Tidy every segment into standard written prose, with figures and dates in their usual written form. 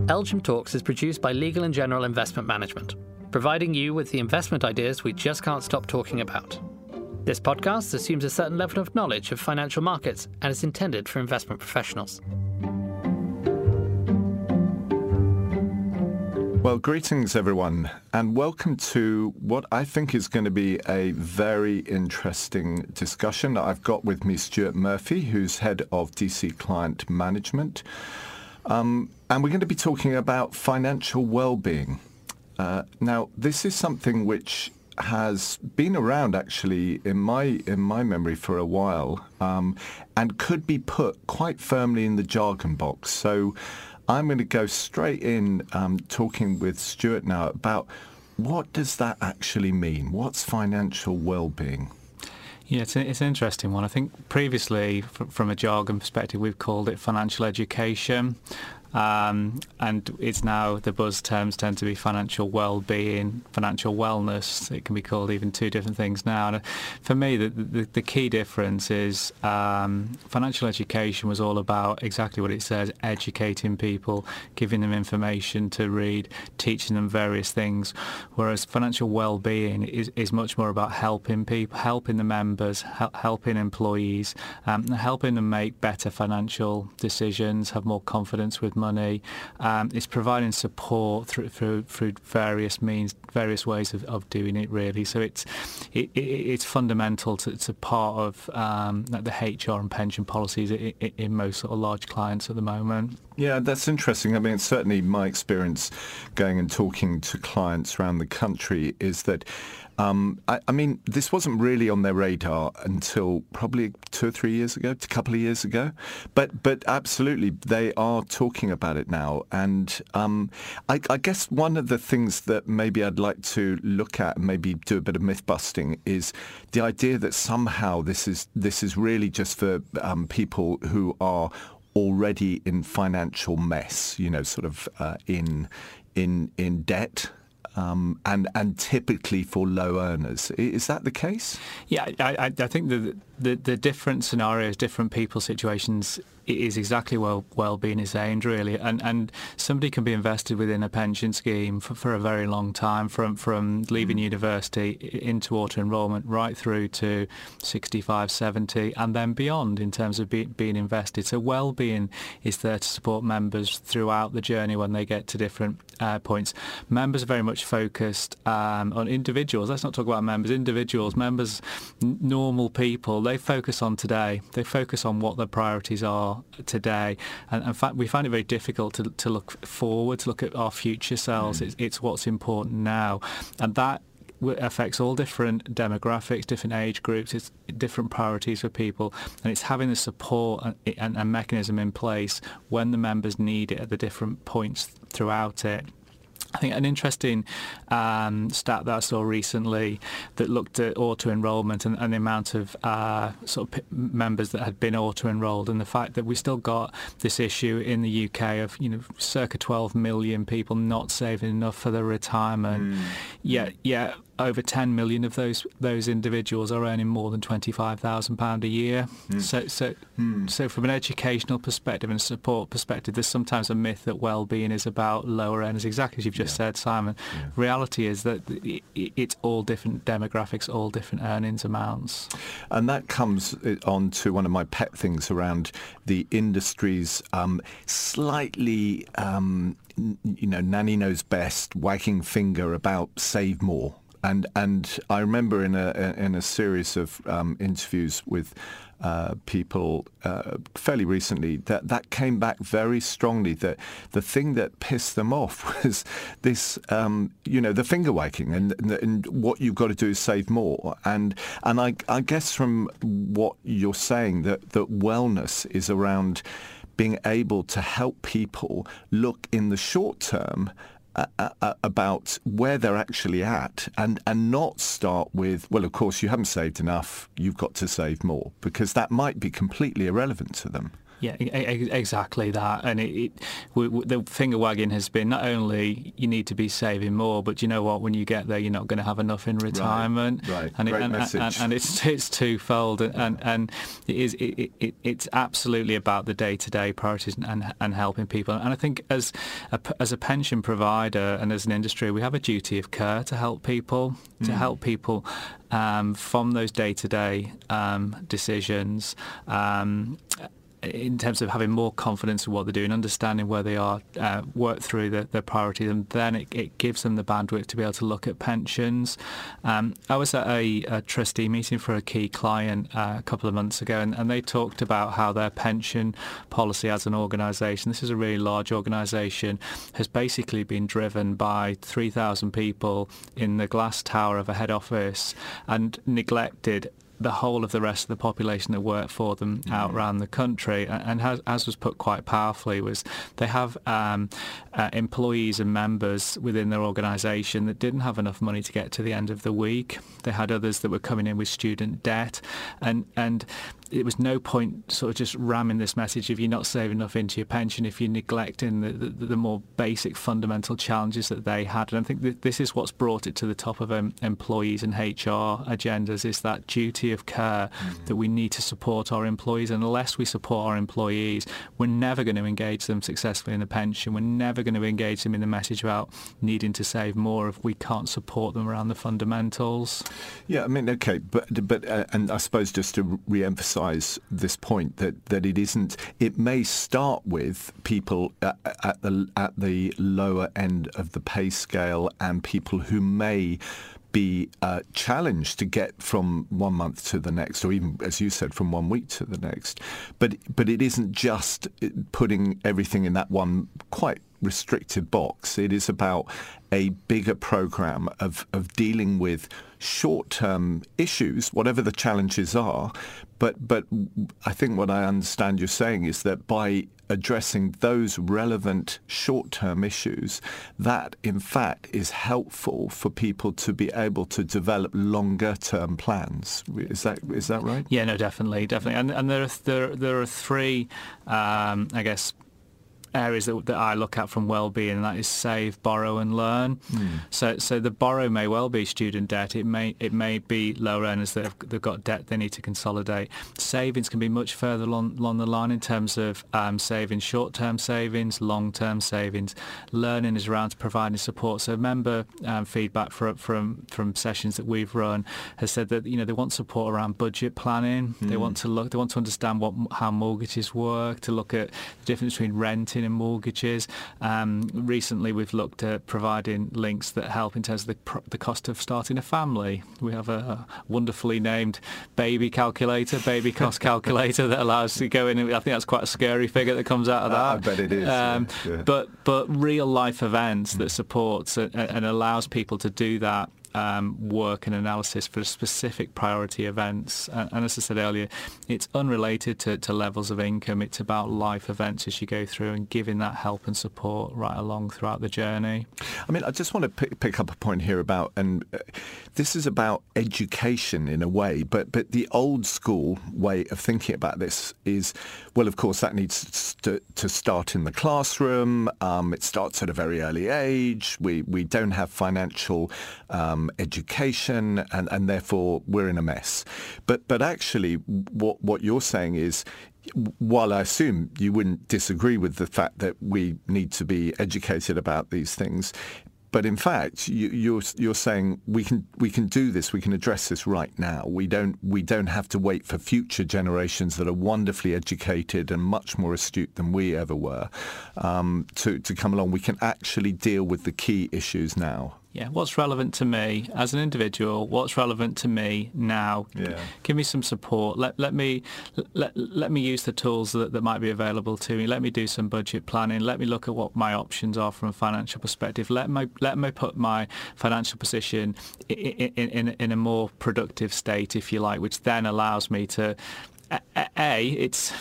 Elgin Talks is produced by Legal & General Investment Management, providing you with the investment ideas we just can't stop talking about. This podcast assumes a certain level of knowledge of financial markets and is intended for investment professionals. Well, greetings everyone, and welcome to what I think is going to be a very interesting discussion. I've got with me Stuart Murphy, who's head of DC Client Management, and we're going to be talking about financial well-being. Now, this is something which has been around actually in my memory for a while, and could be put quite firmly in the jargon box. So I'm going to go straight in talking with Stuart now about what does that actually mean? What's financial well-being? Yeah, it's an interesting one. I think previously, from a jargon perspective, we've called it financial education. And it's now, the buzz terms tend to be financial well-being, financial wellness. It can be called even two different things now. And for me, the key difference is financial education was all about exactly what it says, educating people, giving them information to read, teaching them various things, whereas financial well-being is much more about helping people, helping the members, helping employees, helping them make better financial decisions, have more confidence with money. It's providing support through various means, various ways of doing it, really. So it's fundamental to part of the HR and pension policies in most sort of large clients at the moment. Yeah, that's interesting. I mean, it's certainly my experience going and talking to clients around the country is that I mean, this wasn't really on their radar until probably 2 or 3 years ago, a couple of years ago. But absolutely, they are talking about it now. And I guess one of the things that maybe I'd like to look at and maybe do a bit of myth busting is the idea that somehow this is really just for people who are already in financial mess, you know, sort of in debt. And typically for low earners. Is that the case? Yeah, I think the different scenarios, different people situations is exactly where well-being is aimed, really. And somebody can be invested within a pension scheme for a very long time, from leaving university into auto-enrolment right through to 65, 70 and then beyond in terms of being invested. So well-being is there to support members throughout the journey when they get to different points. Members are very much focused on individuals. Let's not talk about members. Individuals, members, normal people, they focus on today. They focus on what their priorities are today. And in fact, we find it very difficult to look forward, to look at our future selves. It's what's important now. And that affects all different demographics, different age groups, it's different priorities for people, and it's having the support and a mechanism in place when the members need it at the different points throughout it. I think an interesting stat that I saw recently that looked at auto-enrolment and the amount of members that had been auto-enrolled, and the fact that we still got this issue in the UK of, you know, circa 12 million people not saving enough for their retirement. Yet over 10 million of those individuals are earning more than £25,000 a year. So from an educational perspective and a support perspective, there's sometimes a myth that well-being is about lower earners, exactly as you've just said, Simon. Reality is that it's all different demographics, all different earnings amounts. And that comes on to one of my pet things around the industry's slightly, nanny knows best, wagging finger about save more. And I remember in a series of interviews with people fairly recently that came back very strongly, that the thing that pissed them off was this, the finger wagging and what you've got to do is save more. And I guess from what you're saying that wellness is around being able to help people look in the short term about where they're actually at and not start with, well, of course, you haven't saved enough, you've got to save more, because that might be completely irrelevant to them. Yeah, exactly that. And the finger wagging has been not only you need to be saving more, but you know what? When you get there, you're not going to have enough in retirement. Right. And Great message. And it's twofold. And it's absolutely about the day-to-day priorities and helping people. And I think as a pension provider and as an industry, we have a duty of care to help people, from those day-to-day decisions. In terms of having more confidence in what they're doing, understanding where they are, work through their priorities, and then it gives them the bandwidth to be able to look at pensions. I was at a trustee meeting for a key client a couple of months ago, and they talked about how their pension policy as an organisation, this is a really large organisation, has basically been driven by 3,000 people in the glass tower of a head office and neglected the whole of the rest of the population that work for them out around the country. And as was put quite powerfully, was they have employees and members within their organisation that didn't have enough money to get to the end of the week. They had others that were coming in with student debt, and it was no point sort of just ramming this message if you're not saving enough into your pension, if you're neglecting the more basic fundamental challenges that they had. And I think this is what's brought it to the top of employees and HR agendas, is that duty of care that we need to support our employees. And unless we support our employees, we're never going to engage them successfully in the pension. We're never going to engage them in the message about needing to save more if we can't support them around the fundamentals. Yeah, I mean, okay, but and I suppose just to re-emphasise this point that it isn't. It may start with people at the lower end of the pay scale and people who may be challenged to get from 1 month to the next, or even, as you said, from 1 week to the next. But it isn't just putting everything in that one quite restricted box. It is about a bigger program of dealing with short-term issues, whatever the challenges are. But I think what I understand you're saying is that by addressing those relevant short-term issues, that in fact is helpful for people to be able to develop longer-term plans. Is that right? Yeah, no, definitely. And there are three, I guess, areas that I look at from well-being, and that is save, borrow and learn. So the borrow may well be student debt. It may be lower earners that they've got debt they need to consolidate. Savings can be much further along the line in terms of saving, short-term savings, long-term savings. Learning is around providing support. So member feedback from sessions that we've run has said that they want support around budget planning. They want to understand how mortgages work, to look at the difference between renting and mortgages. Recently we've looked at providing links that help in terms of the cost of starting a family. We have a wonderfully named baby cost calculator that allows you to go in, and I think that's quite a scary figure that comes out of that. I bet it is. Yeah. But real life events that supports and allows people to do that work and analysis for specific priority events. And as I said earlier, it's unrelated to levels of income. It's about life events as you go through and giving that help and support right along throughout the journey. I mean, I just want to pick up a point here about, and this is about education in a way, but the old school way of thinking about this is, well, of course, that needs to start in the classroom. It starts at a very early age. We don't have financial education, and therefore we're in a mess. But actually, what you're saying is, while I assume you wouldn't disagree with the fact that we need to be educated about these things, but in fact, you're saying we can do this. We can address this right now. We don't have to wait for future generations that are wonderfully educated and much more astute than we ever were to come along. We can actually deal with the key issues now. Yeah, what's relevant to me as an individual? What's relevant to me now? Yeah. Give me some support. Let me use the tools that might be available to me. Let me do some budget planning. Let me look at what my options are from a financial perspective. Let me put my financial position in a more productive state, if you like, which then allows me to. It's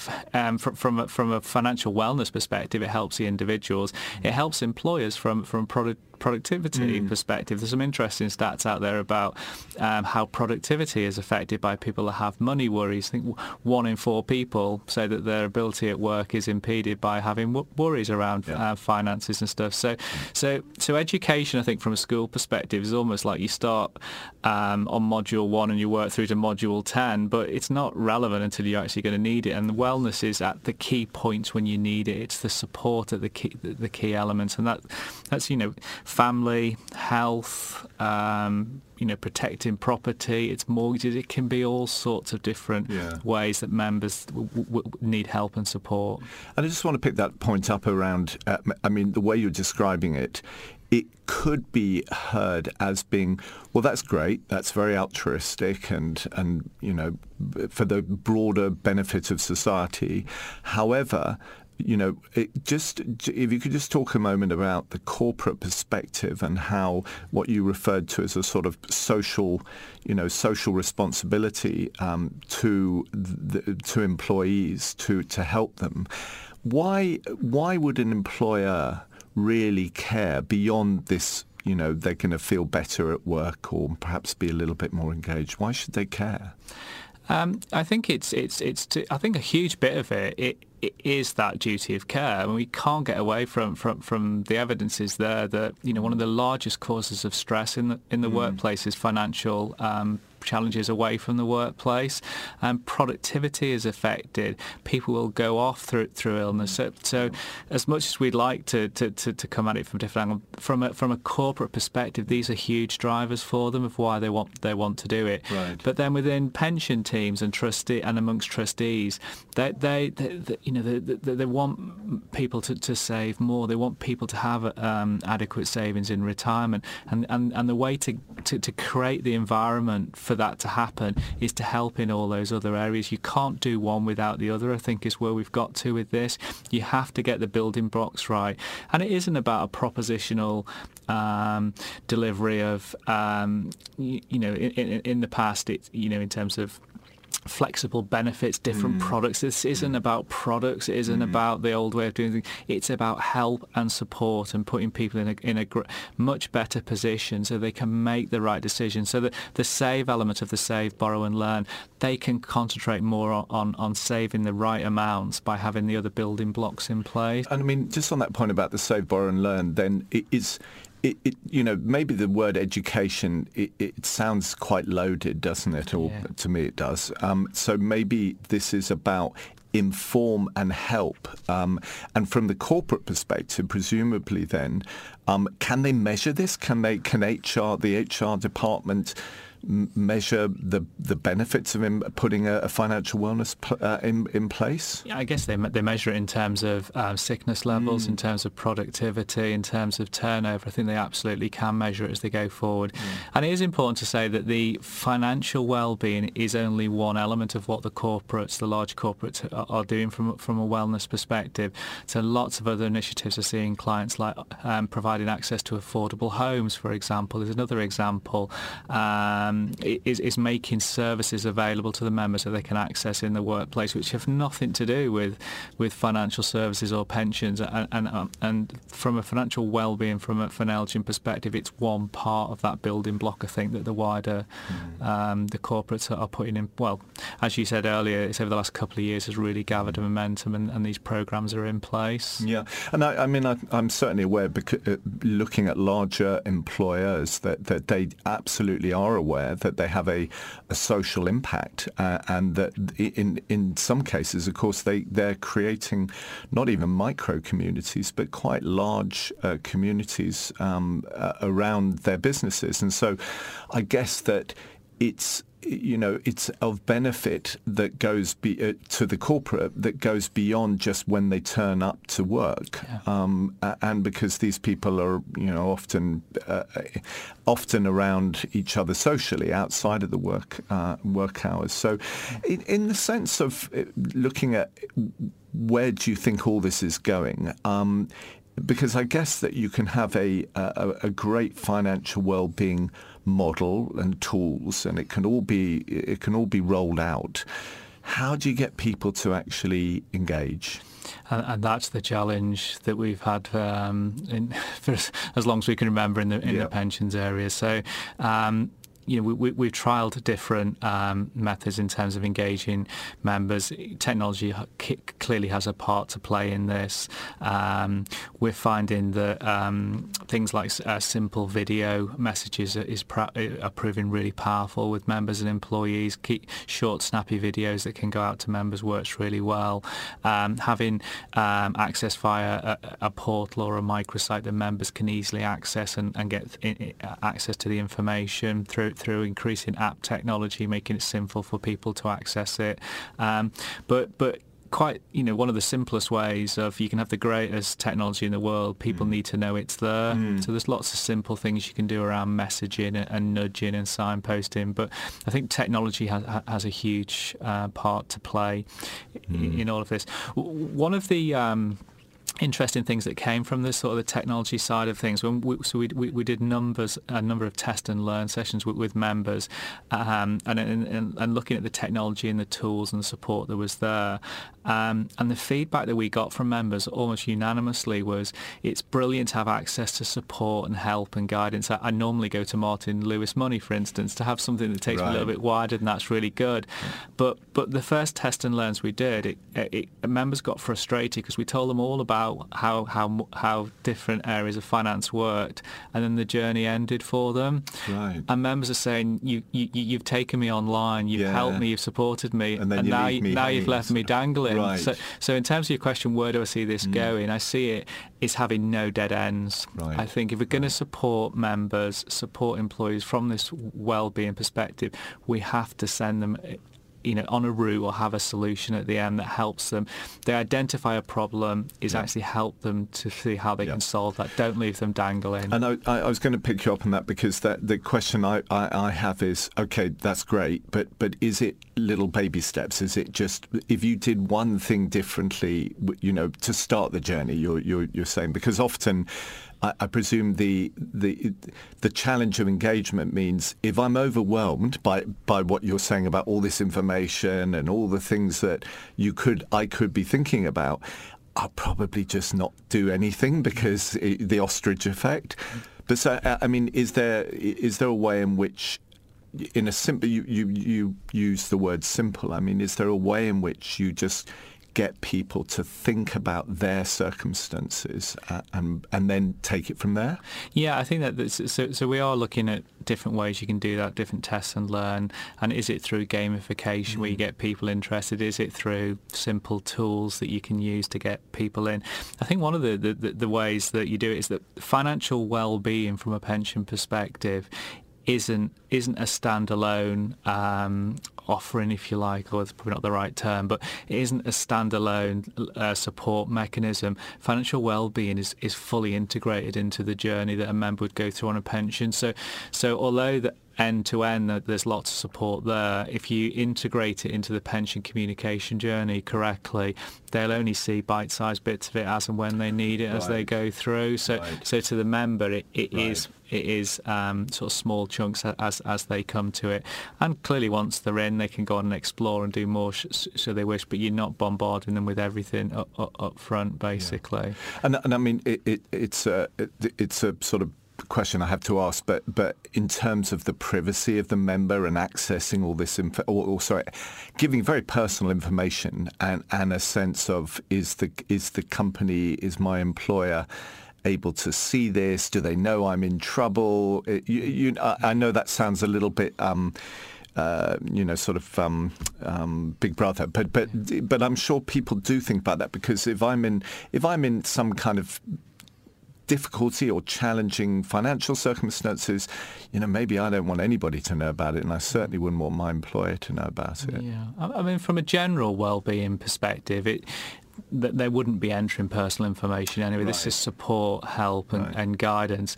from a financial wellness perspective, it helps the individuals. It helps employers from productivity perspective, there's some interesting stats out there about how productivity is affected by people that have money worries. I think 1 in 4 people say that their ability at work is impeded by having worries around finances and stuff. So education, I think, from a school perspective, is almost like you start on module 1 and you work through to module 10, but it's not relevant until you're actually going to need it. And the wellness is at the key points when you need it. It's the support at the key elements, and that's family, health, protecting property, it's mortgages. It can be all sorts of different ways that members need help and support. And I just want to pick that point up around, the way you're describing it, it could be heard as being, well, that's great, that's very altruistic and for the broader benefit of society. However, if you could just talk a moment about the corporate perspective and how what you referred to as a sort of social responsibility to employees to help them. Why would an employer really care beyond this? They're going to feel better at work or perhaps be a little bit more engaged. Why should they care? I think I think a huge bit of it is that duty of care. I mean, we can't get away from the evidence is there that one of the largest causes of stress in the workplace is financial challenges away from the workplace, and productivity is affected. People will go off through illness. So as much as we'd like to come at it from different angles, from a corporate perspective, these are huge drivers for them of why they want to do it. Right. But then within pension teams and amongst trustees, they want people to save more. They want people to have adequate savings in retirement, and the way to create the environment for that to happen is to help in all those other areas. You can't do one without the other, I think, is where we've got to with this. You have to get the building blocks right, and it isn't about a propositional delivery of in the past, it's in terms of flexible benefits, different products. This isn't about products. It isn't about the old way of doing things. It's about help and support and putting people in a much better position so they can make the right decision. So that the save element of the save, borrow and learn, they can concentrate more on saving the right amounts by having the other building blocks in place. And I mean, just on that point about the save, borrow and learn, then it is... maybe the word education, it sounds quite loaded, doesn't it? Or to me it does. So maybe this is about inform and help. And from the corporate perspective, presumably then, can they measure this? Can the HR department measure the benefits of putting a financial wellness in place? Yeah, I guess they measure it in terms of sickness levels, in terms of productivity, in terms of turnover. I think they absolutely can measure it as they go forward. And it is important to say that the financial well-being is only one element of what the large corporates are doing from a wellness perspective. So lots of other initiatives are seeing clients like providing access to affordable homes, for example, is another example. Is making services available to the members that they can access in the workplace, which have nothing to do with financial services or pensions. And from a financial well-being, from an Elgin perspective, it's one part of that building block, I think, that the wider the corporates are putting in. Well, as you said earlier, it's over the last couple of years has really gathered a momentum, and these programmes are in place. Yeah, and I'm certainly aware, because looking at larger employers, that they absolutely are aware that they have a social impact, and that in some cases, of course, they're creating not even micro communities, but quite large communities around their businesses. And so I guess that it's of benefit that goes to the corporate, that goes beyond just when they turn up to work, and because these people are often around each other socially outside of the work hours. So, in the sense of looking at where do you think all this is going? Because I guess that you can have a great financial well-being model and tools, and it can all be rolled out. How do you get people to actually engage? And that's the challenge that we've had for as long as we can remember in the pensions area. So, we've trialled different methods in terms of engaging members. Technology clearly has a part to play in this. We're finding that things like simple video messages are proving really powerful with members and employees. Short, snappy videos that can go out to members works really well. Having access via a portal or a microsite that members can easily access and get access to the information through increasing app technology, making it simple for people to access it. But quite, one of the simplest ways of, you can have the greatest technology in the world, people need to know it's there. So there's lots of simple things you can do around messaging and nudging and signposting. But I think technology has a huge part to play in all of this. One of the interesting things that came from this sort of the technology side of things, when we did a number of test and learn sessions with members, and looking at the technology and the tools and the support that was there, and the feedback that we got from members almost unanimously was, it's brilliant to have access to support and help and guidance. I normally go to Martin Lewis Money, for instance, to have something that takes me a little bit wider, and that's really good. But the first test and learns we did, members got frustrated because we told them all about how different areas of finance worked, and then the journey ended for them. Right. And members are saying, you've taken me online, you've helped me, you've supported me, and now you've left me dangling. Right. So in terms of your question, where do I see this going? I see it is having no dead ends. Right. I think if we're going to support members, support employees from this well-being perspective, we have to send them on a route or have a solution at the end that helps them. They identify a problem, actually help them to see how they can solve that. Don't leave them dangling. And I was going to pick you up on that, because the question I have is, okay, that's great, but is it little baby steps? Is it just, if you did one thing differently, to start the journey, you're saying? Because often I presume the challenge of engagement means, if I'm overwhelmed by what you're saying about all this information and all the things that I could be thinking about, I'll probably just not do anything, because the ostrich effect. But so, is there a way in which, in a simple, you use the word simple, is there a way in which you just get people to think about their circumstances and then take it from there? Yeah, I think that so we are looking at different ways you can do that, different tests and learn. And is it through gamification where you get people interested? Is it through simple tools that you can use to get people in? I think one of the ways that you do it is that financial well-being from a pension perspective isn't a standalone offering, if you like, or it's probably not the right term, but it isn't a standalone support mechanism. Financial well-being is fully integrated into the journey that a member would go through on a pension. So although the end-to-end, there's lots of support there, if you integrate it into the pension communication journey correctly, they'll only see bite-sized bits of it as and when they need it as they go through. So to the member, it is sort of small chunks as they come to it. And clearly once they're in, they can go on and explore and do more so they wish, but you're not bombarding them with everything up front, basically. Yeah. And it's a sort of question I have to ask, but in terms of the privacy of the member and accessing all this giving very personal information and a sense of, is the company, is my employer able to see this? Do they know I'm in trouble? I know that sounds a little bit Big Brother, but I'm sure people do think about that, because if I'm in some kind of difficulty or challenging financial circumstances, maybe I don't want anybody to know about it, and I certainly wouldn't want my employer to know about it. Yeah, from a general well-being perspective, they wouldn't be entering personal information anyway. This is support, help, and guidance.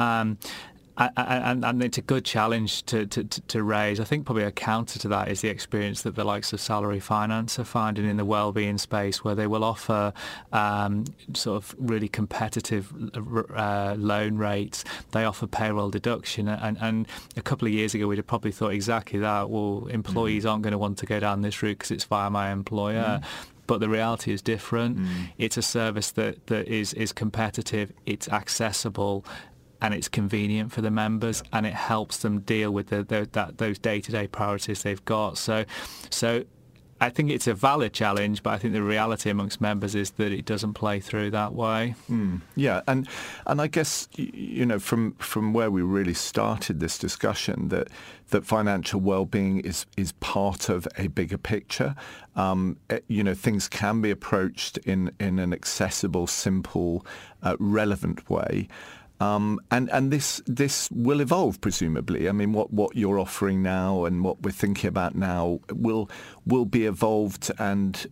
And it's a good challenge to raise. I think probably a counter to that is the experience that the likes of Salary Finance are finding in the wellbeing space, where they will offer sort of really competitive loan rates. They offer payroll deduction, and a couple of years ago we'd have probably thought exactly that. Well, employees aren't going to want to go down this route because it's via my employer. but the reality is different. It's a service that is competitive, it's accessible, and it's convenient for the members, and it helps them deal with those day-to-day priorities they've got. So I think it's a valid challenge, but I think the reality amongst members is that it doesn't play through that way. Yeah, and I guess, from where we really started this discussion, that financial well-being is part of a bigger picture. Things can be approached in an accessible, simple, relevant way. And this will evolve, presumably. I mean, what you're offering now and what we're thinking about now will be evolved, and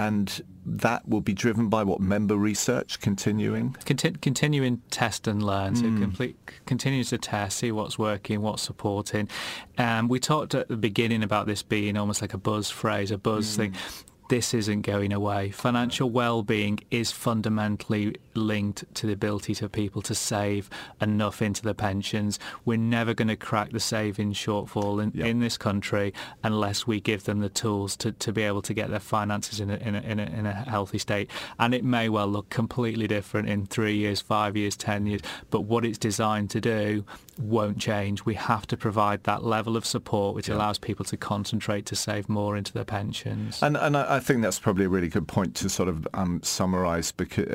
that will be driven by what member research continuing. Continuing test and learn. So continue to test, see what's working, what's supporting. We talked at the beginning about this being almost like a buzz phrase, a buzz thing. This isn't going away. Financial well-being is fundamentally linked to the ability for people to save enough into their pensions. We're never going to crack the savings shortfall in this country unless we give them the tools to be able to get their finances in a healthy state. And it may well look completely different in 3 years, 5 years, 10 years, but what it's designed to do won't change. We have to provide that level of support which allows people to concentrate to save more into their pensions. And I think that's probably a really good point to sort of summarise, because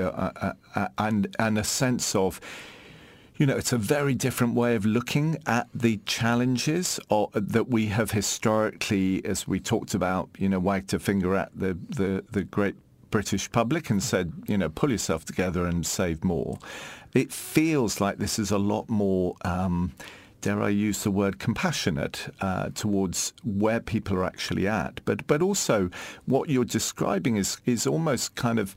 and a sense of, it's a very different way of looking at the challenges that we have historically, as we talked about, wagged a finger at the great British public and said, pull yourself together and save more. It feels like this is a lot more, dare I use the word, compassionate towards where people are actually at. But also what you're describing is almost kind of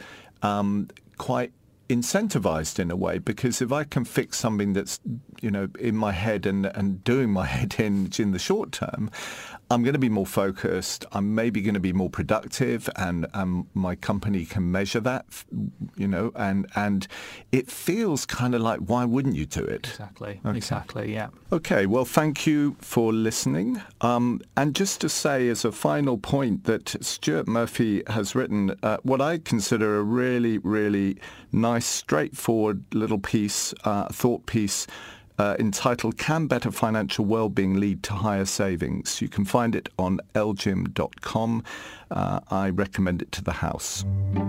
quite incentivized in a way, because if I can fix something that's, in my head and doing my head in the short term, I'm going to be more focused. I'm maybe going to be more productive, and my company can measure that, and it feels kind of like, why wouldn't you do it? Exactly. Okay. Exactly. Yeah. Okay. Well, thank you for listening. And just to say as a final point that Stuart Murphy has written what I consider a really, really nice, straightforward little piece, thought piece, entitled "Can Better Financial Wellbeing Lead to Higher Savings?" You can find it on lgim.com. I recommend it to the House.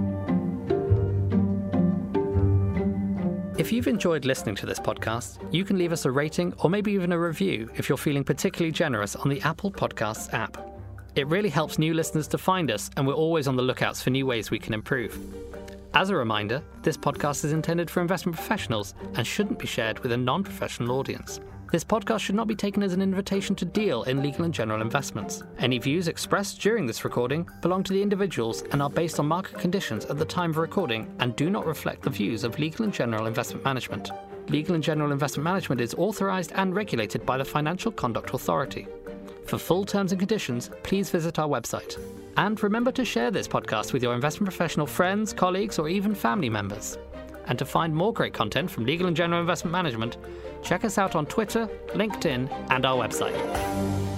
If you've enjoyed listening to this podcast, you can leave us a rating or maybe even a review if you're feeling particularly generous on the Apple Podcasts app. It really helps new listeners to find us, and we're always on the lookouts for new ways we can improve. As a reminder, this podcast is intended for investment professionals and shouldn't be shared with a non-professional audience. This podcast should not be taken as an invitation to deal in legal and general investments. Any views expressed during this recording belong to the individuals and are based on market conditions at the time of recording and do not reflect the views of Legal and General Investment Management. Legal and General Investment Management is authorised and regulated by the Financial Conduct Authority. For full terms and conditions, please visit our website. And remember to share this podcast with your investment professional friends, colleagues, or even family members. And to find more great content from Legal and General Investment Management, check us out on Twitter, LinkedIn, and our website.